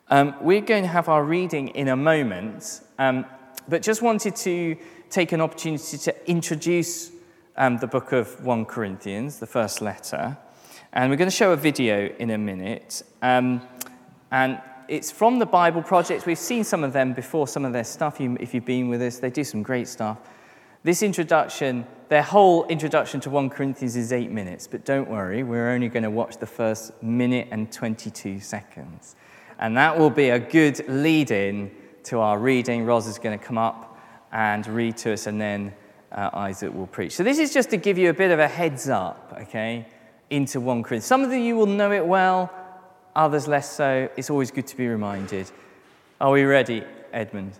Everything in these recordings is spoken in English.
We're going to have our reading in a moment, but just wanted to take an opportunity to introduce the book of 1 Corinthians, the first letter. And we're going to show a video in a minute. And it's from the Bible Project. We've seen some of them before, some of their stuff. If you've been with us, they do some great stuff. This introduction, their whole introduction to 1 Corinthians is 8 minutes. But don't worry, we're only going to watch the first minute and 22 seconds. And that will be a good lead-in to our reading. Roz is going to come up and read to us, and then Isaac will preach. So this is just to give you a bit of a heads up, okay, into 1 Corinthians. Some of you will know it well, others less so. It's always good to be reminded. Are we ready, Edmund?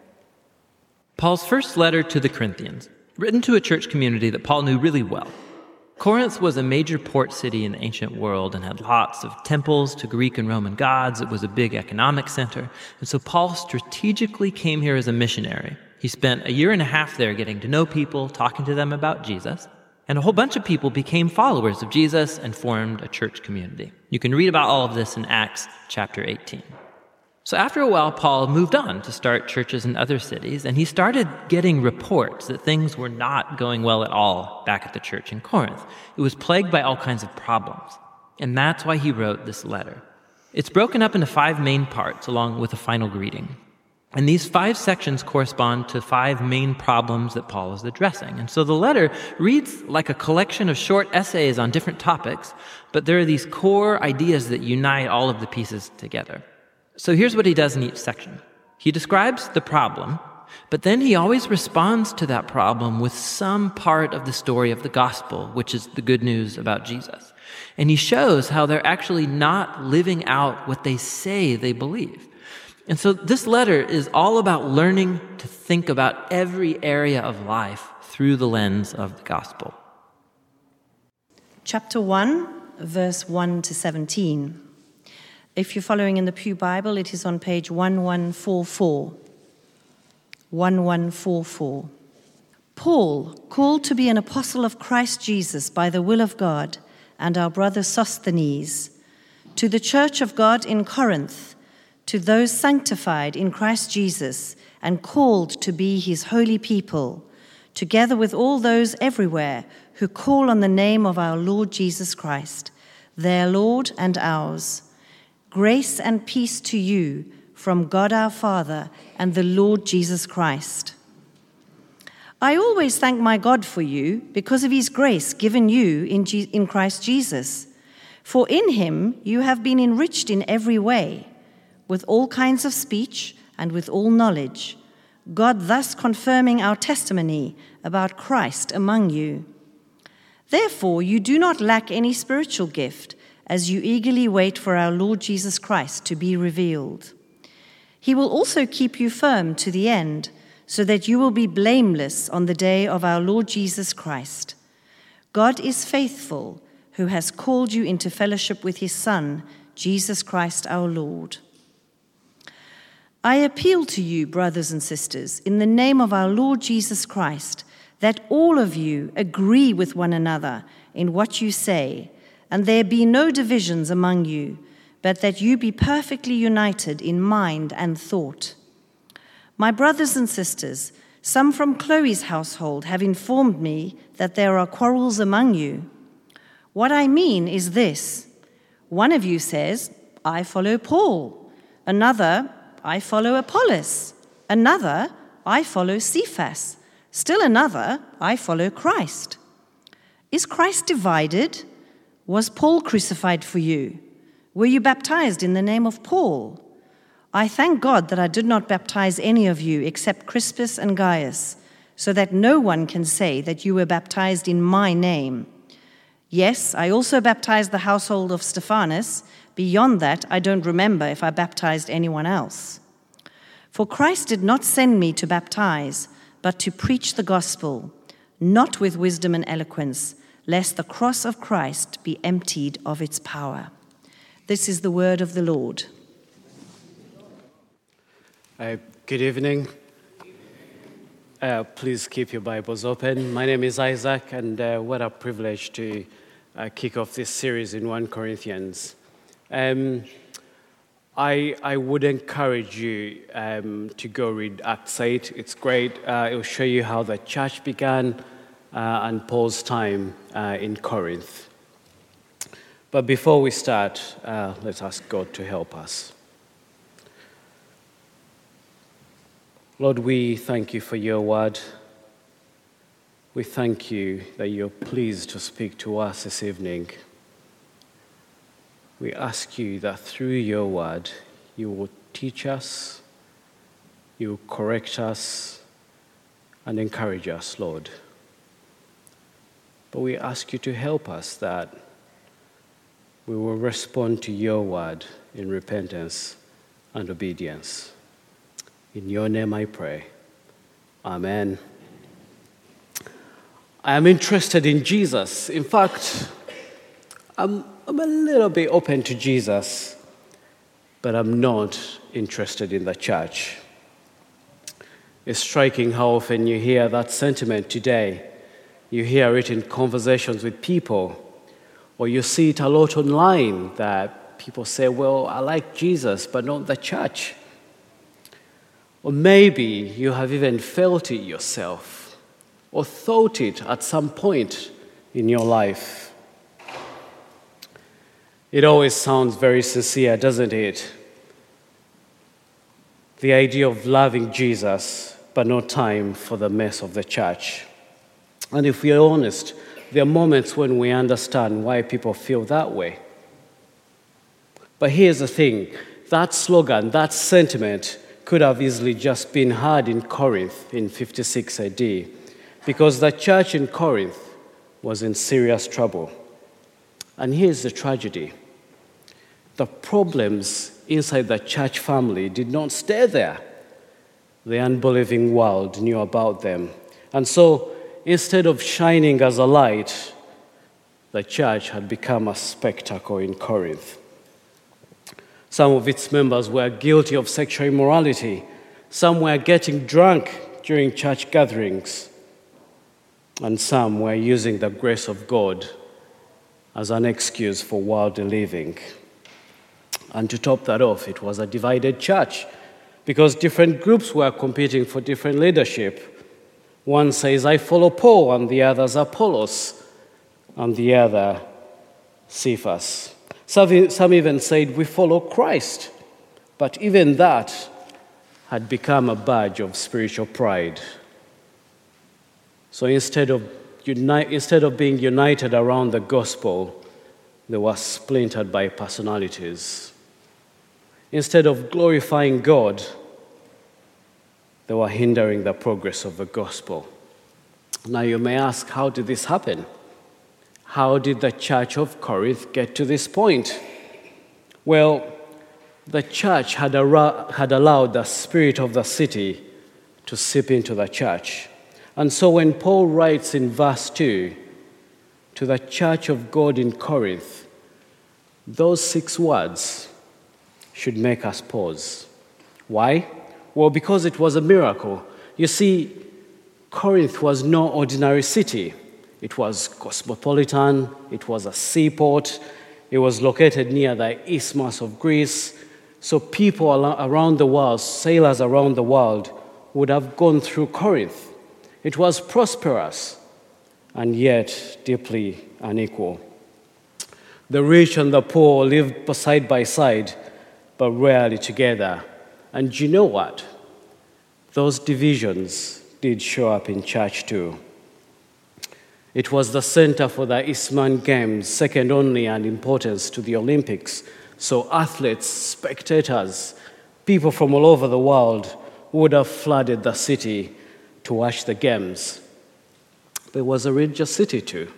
Paul's first letter to the Corinthians, written to a church community that Paul knew really well. Corinth was a major port city in the ancient world and had lots of temples to Greek and Roman gods. It was a big economic center. And so Paul strategically came here as a missionary. He spent a year and a half there getting to know people, talking to them about Jesus. And a whole bunch of people became followers of Jesus and formed a church community. You can read about all of this in Acts chapter 18. So after a while, Paul moved on to start churches in other cities, and he started getting reports that things were not going well at all back at the church in Corinth. It was plagued by all kinds of problems, and that's why he wrote this letter. It's broken up into 5 main parts, along with a final greeting. And these 5 sections correspond to 5 main problems that Paul is addressing. And so the letter reads like a collection of short essays on different topics, but there are these core ideas that unite all of the pieces together. So here's what he does in each section. He describes the problem, but then he always responds to that problem with some part of the story of the gospel, which is the good news about Jesus. And he shows how they're actually not living out what they say they believe. And so this letter is all about learning to think about every area of life through the lens of the gospel. Chapter 1, verse 1 to 17. If you're following in the Pew Bible, it is on page 1144. 1144. Paul, called to be an apostle of Christ Jesus by the will of God, and our brother Sosthenes, to the church of God in Corinth, to those sanctified in Christ Jesus and called to be his holy people, together with all those everywhere who call on the name of our Lord Jesus Christ, their Lord and ours. Grace and peace to you from God our Father and the Lord Jesus Christ. I always thank my God for you because of his grace given you in Christ Jesus. For in him you have been enriched in every way, with all kinds of speech and with all knowledge, God thus confirming our testimony about Christ among you. Therefore you do not lack any spiritual gift, as you eagerly wait for our Lord Jesus Christ to be revealed. He will also keep you firm to the end, so that you will be blameless on the day of our Lord Jesus Christ. God is faithful, who has called you into fellowship with his Son, Jesus Christ our Lord. I appeal to you, brothers and sisters, in the name of our Lord Jesus Christ, that all of you agree with one another in what you say, and there be no divisions among you, but that you be perfectly united in mind and thought. My brothers and sisters, some from Chloe's household have informed me that there are quarrels among you. What I mean is this: one of you says, I follow Paul. Another, I follow Apollos. Another, I follow Cephas. Still another, I follow Christ. Is Christ divided? Was Paul crucified for you? Were you baptized in the name of Paul? I thank God that I did not baptize any of you except Crispus and Gaius, so that no one can say that you were baptized in my name. Yes, I also baptized the household of Stephanas. Beyond that, I don't remember if I baptized anyone else. For Christ did not send me to baptize, but to preach the gospel, not with wisdom and eloquence, lest the cross of Christ be emptied of its power. This is the word of the Lord. Good evening. Please keep your Bibles open. My name is Isaac, and what a privilege to kick off this series in 1 Corinthians. I would encourage you to go read Acts 8. It's great. It will show you how the church began and Paul's time in Corinth. But before we start, let's ask God to help us. Lord, we thank you for your word. We thank you that you're pleased to speak to us this evening. We ask you that through your word, you will teach us, you will correct us, and encourage us, Lord. But we ask you to help us that we will respond to your word in repentance and obedience. In your name I pray. Amen. I am interested in Jesus. In fact, I'm a little bit open to Jesus, but I'm not interested in the church. It's striking how often you hear that sentiment today. You hear it in conversations with people, or you see it a lot online that people say, well, I like Jesus, but not the church. Or maybe you have even felt it yourself, or thought it at some point in your life. It always sounds very sincere, doesn't it? The idea of loving Jesus, but no time for the mess of the church. And if we are honest, there are moments when we understand why people feel that way. But here's the thing, that slogan, that sentiment could have easily just been heard in Corinth in 56 AD, because the church in Corinth was in serious trouble. And here's the tragedy. The problems inside the church family did not stay there. The unbelieving world knew about them. And so, instead of shining as a light, the church had become a spectacle in Corinth. Some of its members were guilty of sexual immorality. Some were getting drunk during church gatherings. And some were using the grace of God as an excuse for worldly living. And to top that off, it was a divided church because different groups were competing for different leadership. One says, I follow Paul, and the others Apollos, and the other Cephas. Some even said, we follow Christ. But even that had become a badge of spiritual pride. So instead of being united around the gospel, they were splintered by personalities. Instead of glorifying God, they were hindering the progress of the gospel. Now you may ask, how did this happen? How did the church of Corinth get to this point? Well, the church had allowed the spirit of the city to seep into the church. And so when Paul writes in verse 2, to the church of God in Corinth, those 6 words should make us pause. Why? Well, because it was a miracle. You see, Corinth was no ordinary city. It was cosmopolitan, it was a seaport, it was located near the Isthmus of Greece. So people around the world, sailors around the world, would have gone through Corinth. It was prosperous and yet deeply unequal. The rich and the poor lived side by side, but rarely together. And you know what? Those divisions did show up in church too. It was the center for the Isthmian Games, second only in importance to the Olympics. So athletes, spectators, people from all over the world would have flooded the city to watch the games. But it was a religious city too.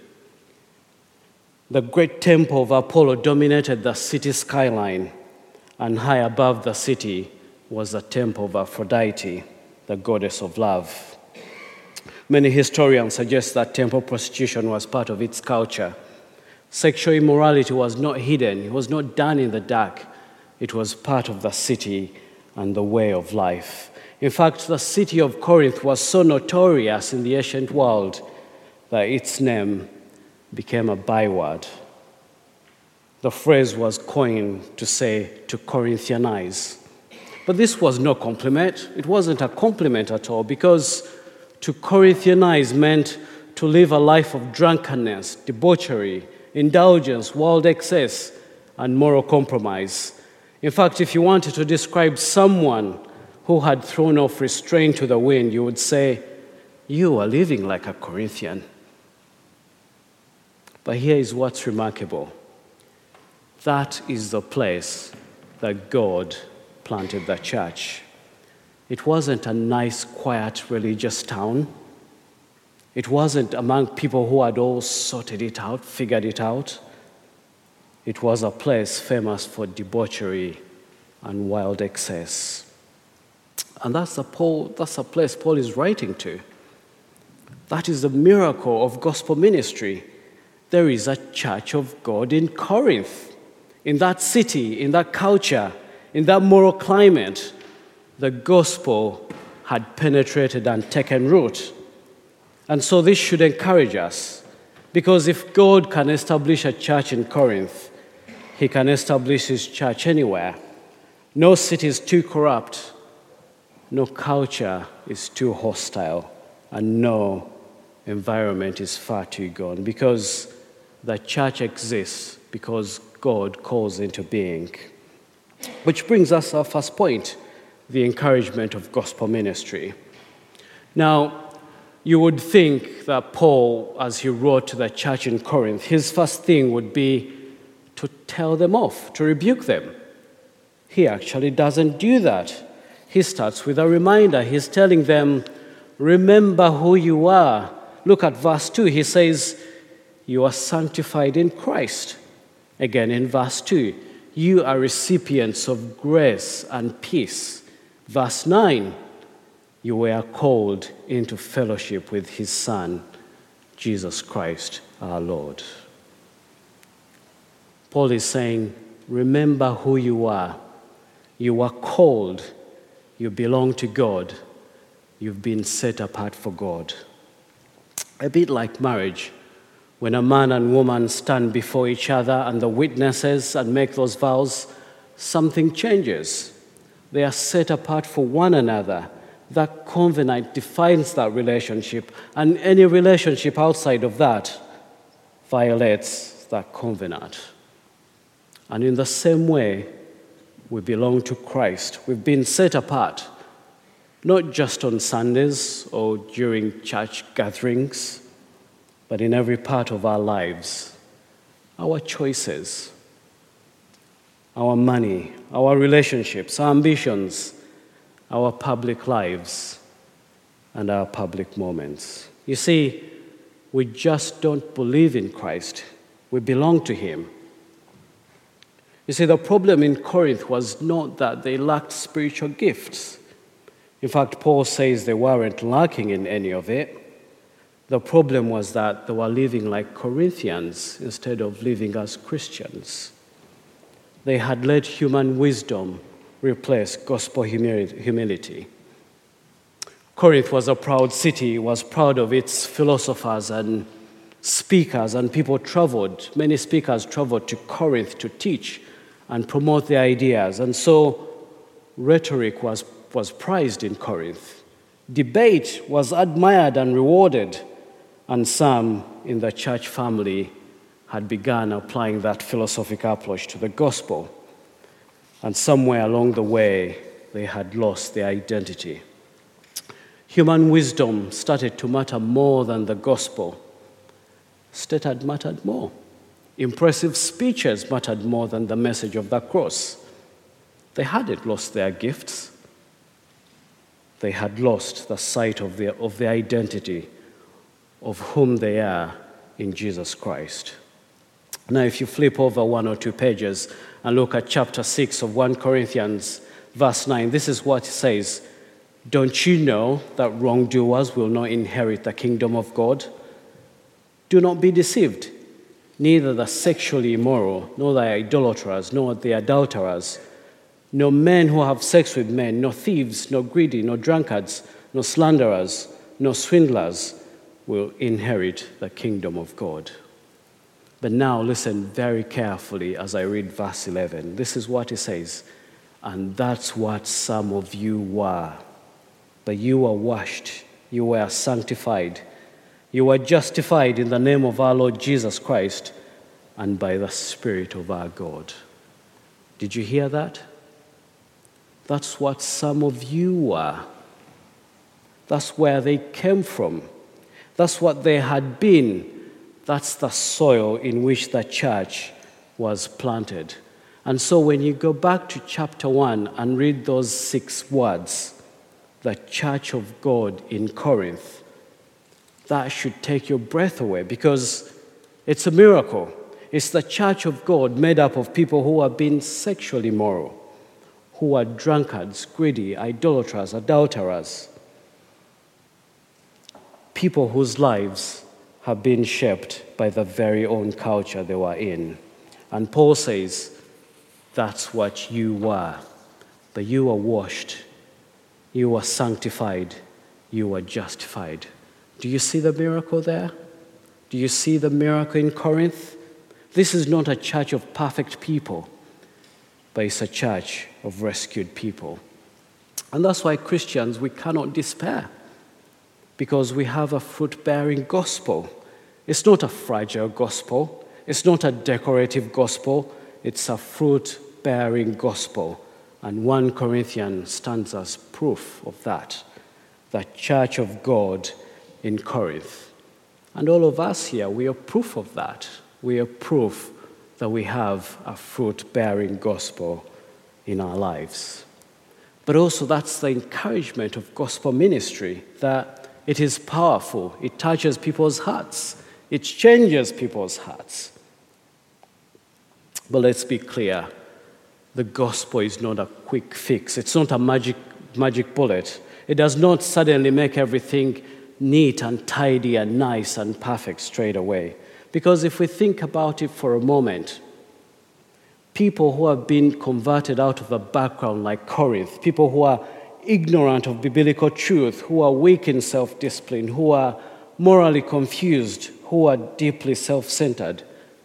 The great temple of Apollo dominated the city skyline, and high above the city was the temple of Aphrodite, the goddess of love. Many historians suggest that temple prostitution was part of its culture. Sexual immorality was not hidden, it was not done in the dark. It was part of the city and the way of life. In fact, the city of Corinth was so notorious in the ancient world that its name became a byword. The phrase was coined to say to Corinthianize. But this was no compliment. It wasn't a compliment at all, because to Corinthianize meant to live a life of drunkenness, debauchery, indulgence, world excess, and moral compromise. In fact, if you wanted to describe someone who had thrown off restraint to the wind, you would say, "You are living like a Corinthian." But here is what's remarkable. That is the place that God planted the church. It wasn't a nice, quiet, religious town. It wasn't among people who had all sorted it out, figured it out. It was a place famous for debauchery and wild excess. And that's the place Paul is writing to. That is the miracle of gospel ministry. There is a church of God in Corinth, in that city, in that culture, in that moral climate. The gospel had penetrated and taken root. And so this should encourage us, because if God can establish a church in Corinth, he can establish his church anywhere. No city is too corrupt, no culture is too hostile, and no environment is far too gone, because the church exists because God calls into being. Which brings us our first point, the encouragement of gospel ministry. Now, you would think that Paul, as he wrote to the church in Corinth, his first thing would be to tell them off, to rebuke them. He actually doesn't do that. He starts with a reminder. He's telling them, remember who you are. Look at verse 2. He says, you are sanctified in Christ. Again in verse 2, you are recipients of grace and peace. Verse 9, you were called into fellowship with his Son, Jesus Christ our Lord. Paul is saying, remember who you are. You are called. You belong to God. You've been set apart for God. A bit like marriage. When a man and woman stand before each other and the witnesses and make those vows, something changes. They are set apart for one another. That covenant defines that relationship, and any relationship outside of that violates that covenant. And in the same way, we belong to Christ. We've been set apart, not just on Sundays or during church gatherings, but in every part of our lives. Our choices, our money, our relationships, our ambitions, our public lives, and our public moments. You see, we just don't believe in Christ. We belong to him. You see, the problem in Corinth was not that they lacked spiritual gifts. In fact, Paul says they weren't lacking in any of it. The problem was that they were living like Corinthians instead of living as Christians. They had let human wisdom replace gospel humility. Corinth was a proud city, was proud of its philosophers and speakers, and many speakers traveled to Corinth to teach and promote their ideas. And so rhetoric was prized in Corinth. Debate was admired and rewarded. And some in the church family had begun applying that philosophical approach to the gospel. And somewhere along the way, they had lost their identity. Human wisdom started to matter more than the gospel. Status mattered more. Impressive speeches mattered more than the message of the cross. They hadn't lost their gifts. They had lost the sight of their identity, of whom they are in Jesus Christ. Now, if you flip over one or two pages and look at chapter 6 of 1 Corinthians, verse 9, this is what it says. Don't you know that wrongdoers will not inherit the kingdom of God? Do not be deceived. Neither the sexually immoral, nor the idolaters, nor the adulterers, nor men who have sex with men, nor thieves, nor greedy, nor drunkards, nor slanderers, nor swindlers will inherit the kingdom of God. But now listen very carefully as I read verse 11. This is what it says. And that's what some of you were. But you were washed, you were sanctified, you were justified in the name of our Lord Jesus Christ and by the Spirit of our God. Did you hear that? That's what some of you were. That's where they came from. That's what they had been. That's the soil in which the church was planted. And so when you go back to chapter 1 and read those 6 words, the church of God in Corinth, that should take your breath away because it's a miracle. It's the church of God made up of people who have been sexually immoral, who are drunkards, greedy, idolaters, adulterers, people whose lives have been shaped by the very own culture they were in. And Paul says, that's what you were. But you were washed, you were sanctified, you were justified. Do you see the miracle there? Do you see the miracle in Corinth? This is not a church of perfect people, but it's a church of rescued people. And that's why Christians, we cannot despair, because we have a fruit-bearing gospel. It's not a fragile gospel. It's not a decorative gospel. It's a fruit-bearing gospel. And 1 Corinthians stands as proof of that. The church of God in Corinth. And all of us here, we are proof of that. We are proof that we have a fruit-bearing gospel in our lives. But also that's the encouragement of gospel ministry, that it is powerful. It touches people's hearts. It changes people's hearts. But let's be clear. The gospel is not a quick fix. It's not a magic bullet. It does not suddenly make everything neat and tidy and nice and perfect straight away. Because if we think about it for a moment, people who have been converted out of a background like Corinth, people who are ignorant of biblical truth, who are weak in self-discipline, who are morally confused, who are deeply self-centered,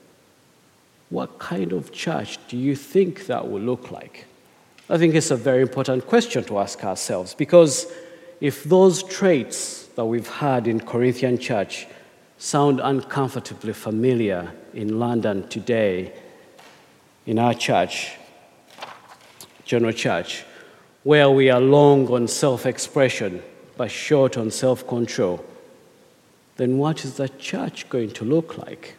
what kind of church do you think that will look like? I think it's a very important question to ask ourselves, because if those traits that we've had in Corinthian church sound uncomfortably familiar in London today, in our church, General Church, where we are long on self-expression but short on self-control, then what is the church going to look like?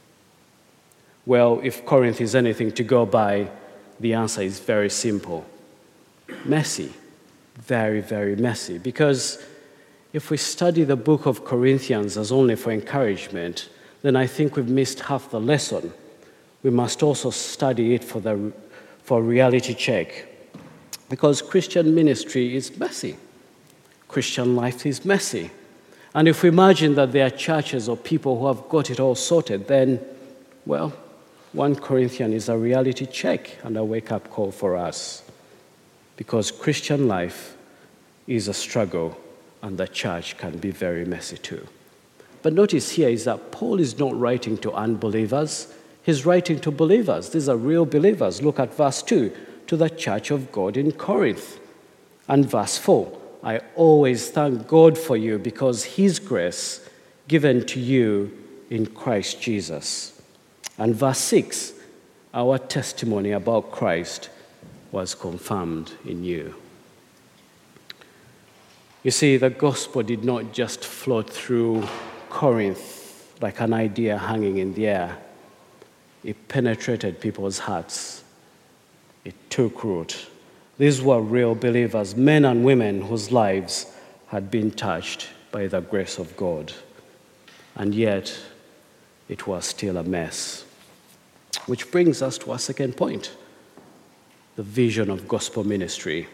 Well, if Corinth is anything to go by, the answer is very simple. Messy. Very, very messy. Because if we study the book of Corinthians as only for encouragement, then I think we've missed half the lesson. We must also study it for reality check. Because Christian ministry is messy. Christian life is messy. And if we imagine that there are churches or people who have got it all sorted, then, well, 1 Corinthians is a reality check and a wake-up call for us. Because Christian life is a struggle, and the church can be very messy too. But notice here is that Paul is not writing to unbelievers. He's writing to believers. These are real believers. Look at verse 2, to the church of God in Corinth. And verse 4, I always thank God for you because his grace given to you in Christ Jesus. And verse 6, our testimony about Christ was confirmed in you. You see, the gospel did not just float through Corinth like an idea hanging in the air. It penetrated people's hearts. It took root. These were real believers, men and women whose lives had been touched by the grace of God. And yet, it was still a mess. Which brings us to our second point, the vision of gospel ministry.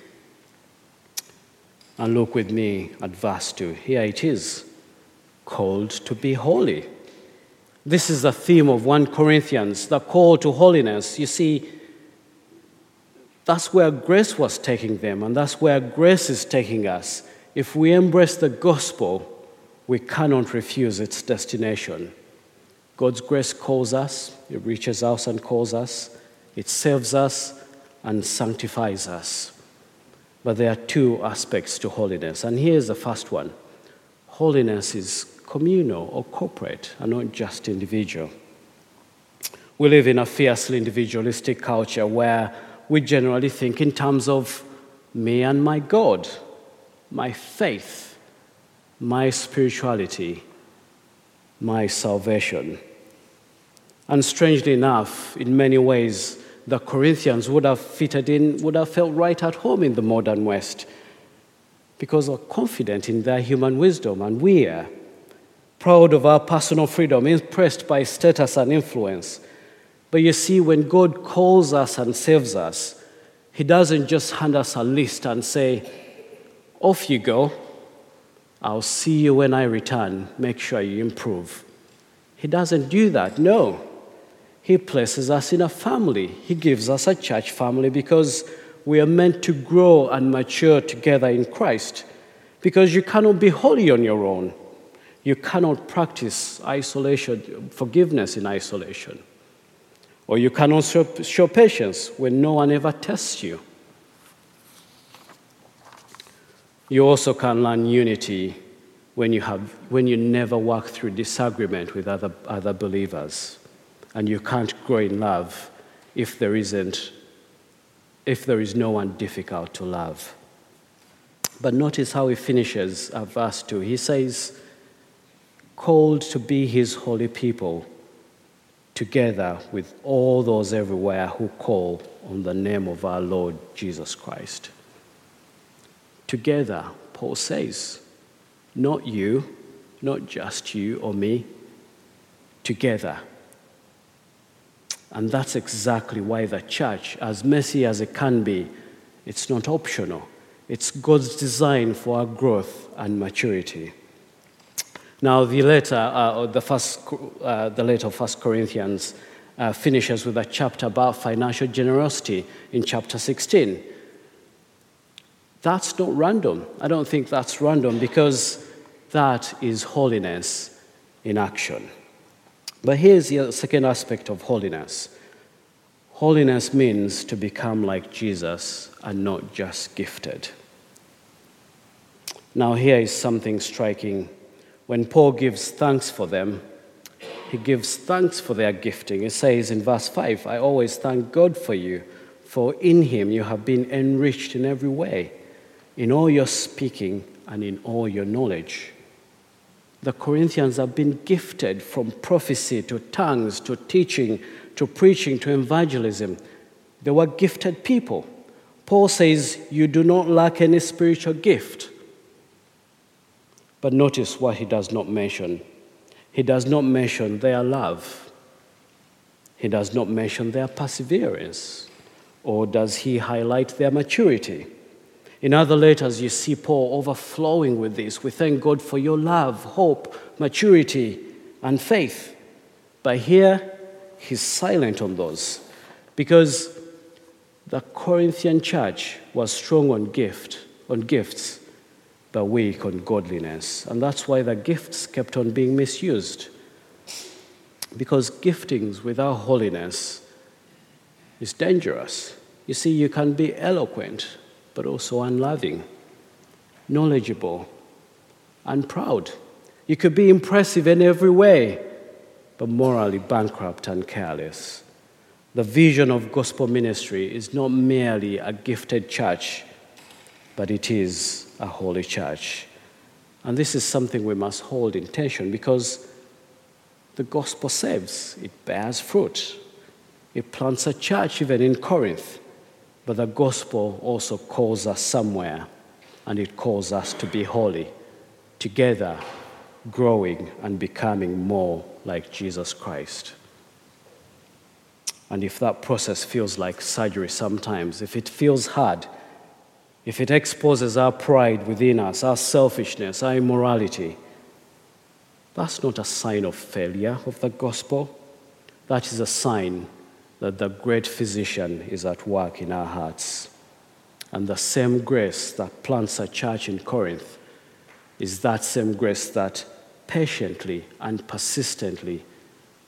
And look with me at verse 2. Here it is, called to be holy. This is the theme of 1 Corinthians, the call to holiness. You see, that's where grace was taking them, and that's where grace is taking us. If we embrace the gospel, we cannot refuse its destination. God's grace calls us, it reaches us and calls us, it saves us and sanctifies us. But there are two aspects to holiness, and here's the first one. Holiness is communal or corporate and not just individual. We live in a fiercely individualistic culture where we generally think in terms of me and my God, my faith, my spirituality, my salvation. And strangely enough, in many ways, the Corinthians would have felt right at home in the modern West because they're confident in their human wisdom, and we are proud of our personal freedom, impressed by status and influence. But you see, when God calls us and saves us, he doesn't just hand us a list and say, off you go, I'll see you when I return, make sure you improve. He doesn't do that, no. He places us in a family. He gives us a church family because we are meant to grow and mature together in Christ. Because you cannot be holy on your own. You cannot practice forgiveness in isolation. Or you cannot show patience when no one ever tests you. You also can learn unity when you never work through disagreement with other believers. And you can't grow in love if there is no one difficult to love. But notice how he finishes verse 2. He says, called to be his holy people, together with all those everywhere who call on the name of our Lord Jesus Christ. Together, Paul says, not you, not just you or me, together. And that's exactly why the church, as messy as it can be, it's not optional. It's God's design for our growth and maturity. Now, the letter of 1 Corinthians finishes with a chapter about financial generosity in chapter 16. That's not random. I don't think that's random because that is holiness in action. But here's the second aspect of holiness. Holiness means to become like Jesus and not just gifted. Now, here is something striking. When Paul gives thanks for them, he gives thanks for their gifting. He says in verse 5, I always thank God for you, for in him you have been enriched in every way, in all your speaking and in all your knowledge. The Corinthians have been gifted from prophecy to tongues to teaching to preaching to evangelism. They were gifted people. Paul says, you do not lack any spiritual gift. But notice what he does not mention. He does not mention their love. He does not mention their perseverance. Or does he highlight their maturity? In other letters, you see Paul overflowing with this. We thank God for your love, hope, maturity, and faith. But here, he's silent on those because the Corinthian church was strong on gifts, but weak on godliness. And that's why the gifts kept on being misused. Because giftings without holiness is dangerous. You see, you can be eloquent, but also unloving, knowledgeable, and proud. You could be impressive in every way, but morally bankrupt and careless. The vision of gospel ministry is not merely a gifted church, but it is a holy church. And this is something we must hold in tension because the gospel saves, it bears fruit. It plants a church even in Corinth. But the gospel also calls us somewhere, and it calls us to be holy, together, growing and becoming more like Jesus Christ. And if that process feels like surgery sometimes, if it feels hard, if it exposes our pride within us, our selfishness, our immorality, that's not a sign of failure of the gospel. That is a sign that the great physician is at work in our hearts. And the same grace that plants a church in Corinth is that same grace that patiently and persistently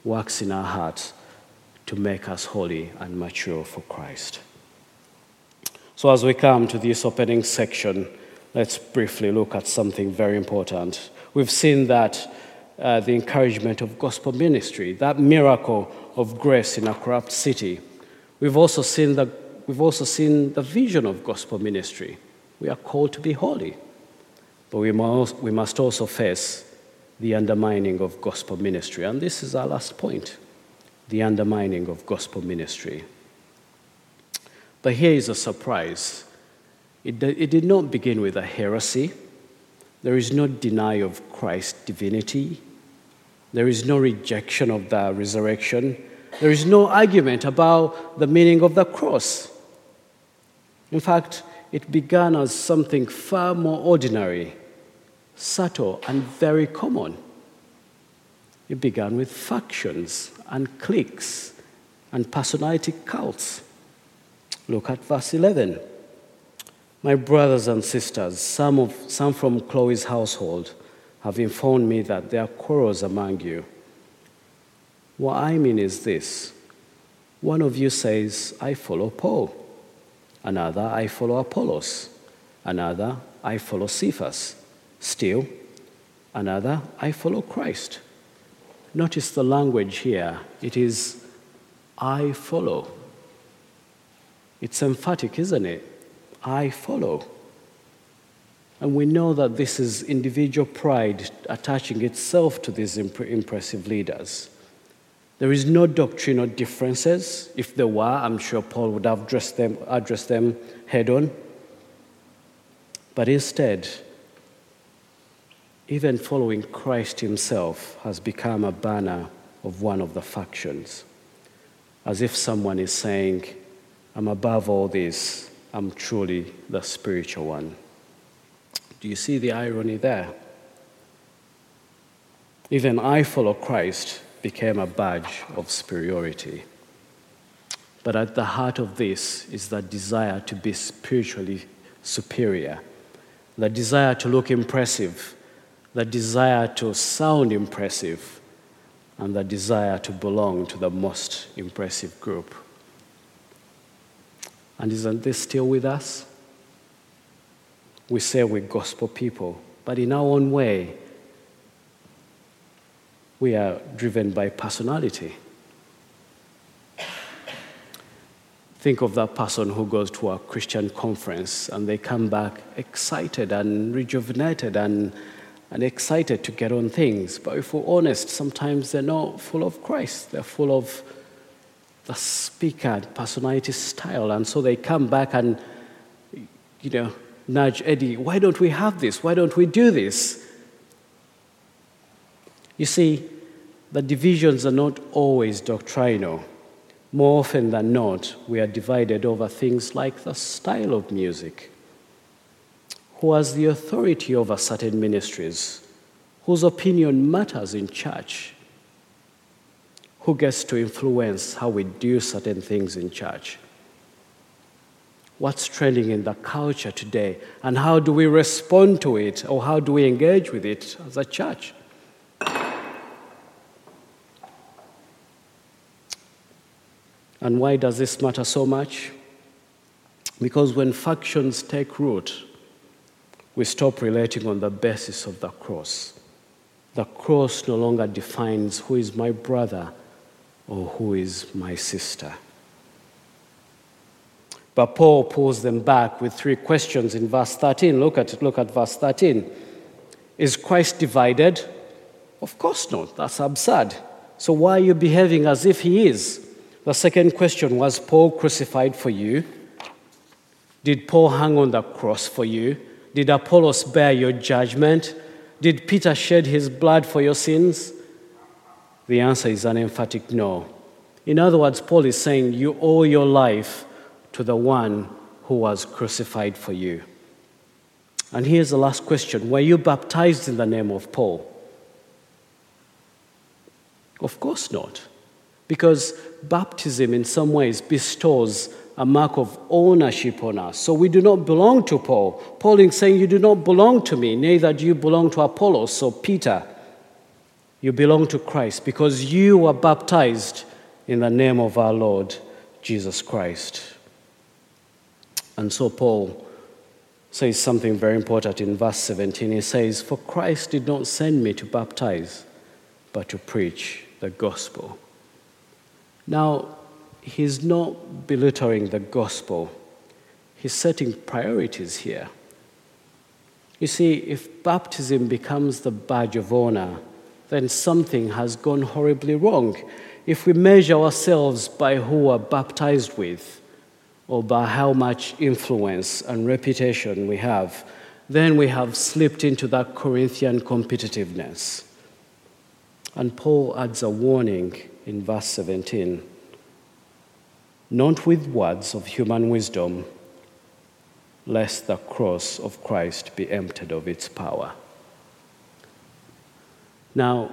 works in our hearts to make us holy and mature for Christ. So as we come to this opening section, let's briefly look at something very important. We've seen that the encouragement of gospel ministry, that miracle of grace in a corrupt city. We've also seen the vision of gospel ministry. We are called to be holy, but we must also face the undermining of gospel ministry. And this is our last point, the undermining of gospel ministry. But here is a surprise. It did not begin with a heresy. There is no denial of Christ's divinity. There is no rejection of the resurrection. There is no argument about the meaning of the cross. In fact, it began as something far more ordinary, subtle, and very common. It began with factions and cliques and personality cults. Look at verse 11. My brothers and sisters, some from Chloe's household, have informed me that there are quarrels among you. What I mean is this. One of you says, I follow Paul. Another, I follow Apollos. Another, I follow Cephas. Still, another, I follow Christ. Notice the language here. It is, I follow. It's emphatic, isn't it? I follow. And we know that this is individual pride attaching itself to these impressive leaders. There is no doctrinal differences. If there were, I'm sure Paul would have addressed them head on. But instead, even following Christ himself has become a banner of one of the factions. As if someone is saying, I'm above all this, I'm truly the spiritual one. Do you see the irony there? Even I follow Christ became a badge of superiority. But at the heart of this is the desire to be spiritually superior, the desire to look impressive, the desire to sound impressive, and the desire to belong to the most impressive group. And isn't this still with us? We say we're gospel people, but in our own way, we are driven by personality. Think of that person who goes to a Christian conference and they come back excited and rejuvenated and excited to get on things. But if we're honest, sometimes they're not full of Christ. They're full of the speaker, personality style. And so they come back and, nudge Eddie, why don't we have this? Why don't we do this? You see, the divisions are not always doctrinal. More often than not, we are divided over things like the style of music. Who has the authority over certain ministries? Whose opinion matters in church? Who gets to influence how we do certain things in church? What's trending in the culture today? And how do we respond to it? Or how do we engage with it as a church? And why does this matter so much? Because when factions take root, we stop relating on the basis of the cross. The cross no longer defines who is my brother or who is my sister. But Paul pulls them back with 3 questions in verse 13. Look at verse 13. Is Christ divided? Of course not. That's absurd. So why are you behaving as if he is? The second question, was Paul crucified for you? Did Paul hang on the cross for you? Did Apollos bear your judgment? Did Peter shed his blood for your sins? The answer is an emphatic no. In other words, Paul is saying you owe your life to the one who was crucified for you. And here's the last question. Were you baptized in the name of Paul? Of course not. Because baptism in some ways bestows a mark of ownership on us. So we do not belong to Paul. Paul is saying you do not belong to me, neither do you belong to Apollos or Peter. You belong to Christ because you were baptized in the name of our Lord Jesus Christ. And so Paul says something very important in verse 17. He says, "For Christ did not send me to baptize, but to preach the gospel." Now, he's not belittling the gospel. He's setting priorities here. You see, if baptism becomes the badge of honor, then something has gone horribly wrong. If we measure ourselves by who we're baptized with, or by how much influence and reputation we have, then we have slipped into that Corinthian competitiveness. And Paul adds a warning in verse 17. "Not with words of human wisdom, lest the cross of Christ be emptied of its power." Now,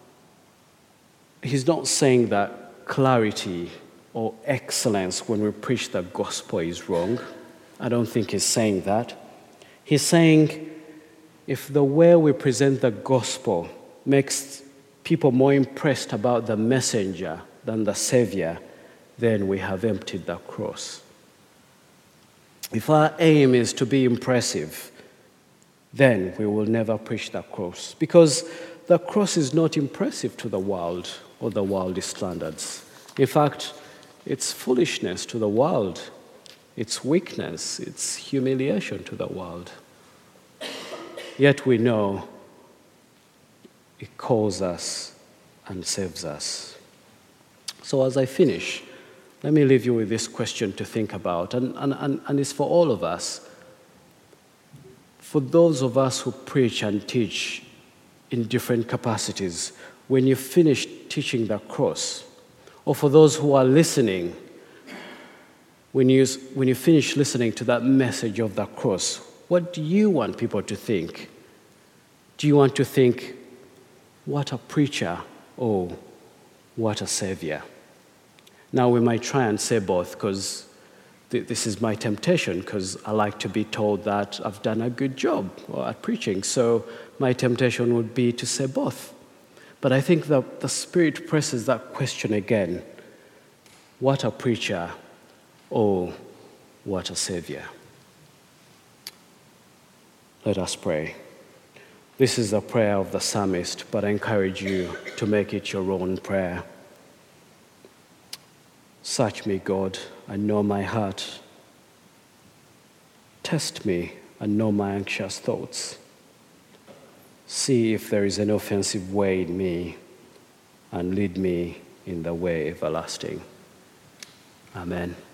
he's not saying that clarity or excellence when we preach the gospel is wrong. I don't think he's saying that. He's saying if the way we present the gospel makes people more impressed about the messenger than the Savior, then we have emptied the cross. If our aim is to be impressive, then we will never preach the cross, because the cross is not impressive to the world or the worldly standards. In fact, it's foolishness to the world. It's weakness. It's humiliation to the world. Yet we know it calls us and saves us. So as I finish, let me leave you with this question to think about, and it's for all of us. For those of us who preach and teach in different capacities, when you finish teaching the cross, or for those who are listening, when you finish listening to that message of the cross, what do you want people to think? Do you want to think, what a preacher, or what a savior? Now, we might try and say both, because this is my temptation, because I like to be told that I've done a good job at preaching. So my temptation would be to say both. But I think the Spirit presses that question again. What a preacher, or what a savior? Let us pray. This is the prayer of the psalmist, but I encourage you to make it your own prayer. Search me, God, and know my heart. Test me and know my anxious thoughts. See if there is an offensive way in me, and lead me in the way everlasting. Amen.